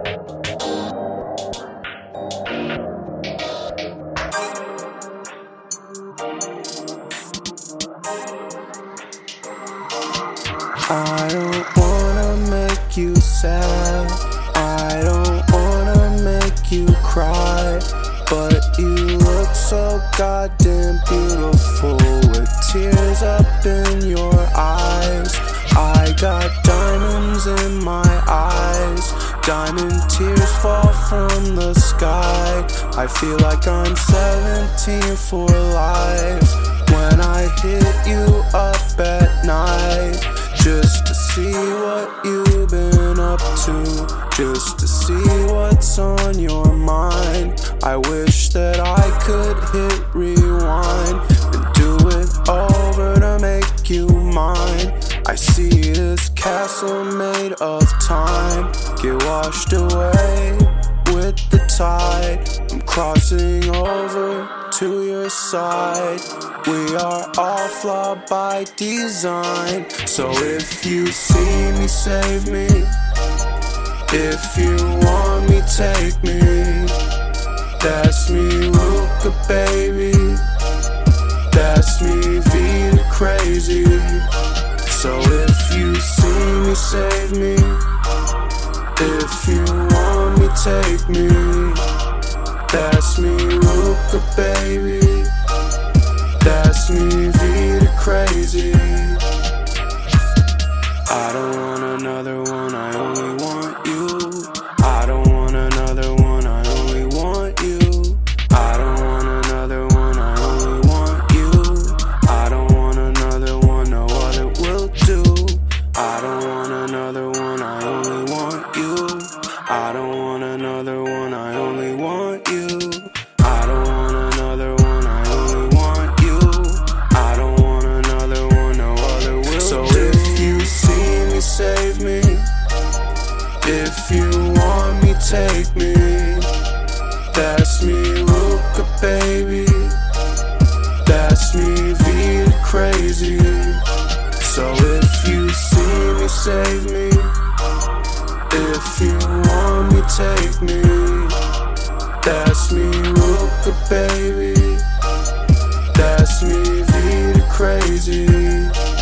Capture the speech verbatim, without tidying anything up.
I don't wanna make you sad, I don't wanna make you cry, but you look so goddamn beautiful with tears up in your eyes. I got diamonds in my eyes, diamond tears fall from the sky. I feel like I'm seventeen for life when I hit you up at night, just to see what you've been up to, just to see what's on your mind. I wish that I could hit rewind and do it over to make you mine. I see this castle made of time get washed away with the tide. I'm crossing over to your side. We are all flawed by design. So if you see me, save me. If you want me, take me. That's me, Luca, baby. That's me, Vida crazy. So if you see me, save me. If you want me, take me. That's me, Luca, baby. That's me, Vida crazy. I don't want another one, I only want you. I don't want another one, I only want you. I don't want another one, I only want you. I don't want another one, no other will do. I don't want another one, I only want you. I don't want another one, I only want you. I don't want another one, I only want you. I don't want another one, no other will do. So if you see me, save me. If you want me, take me. That's me, Luca, baby. That's me, Vida crazy. So if you see me, save me. If you want me, take me. That's me, Luca, baby. That's me, Vida crazy.